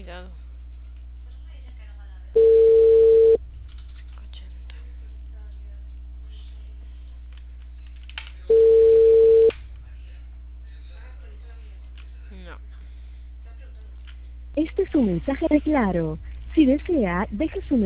olvidado. 80. No. Este es un mensaje de Claro. Si desea, deje su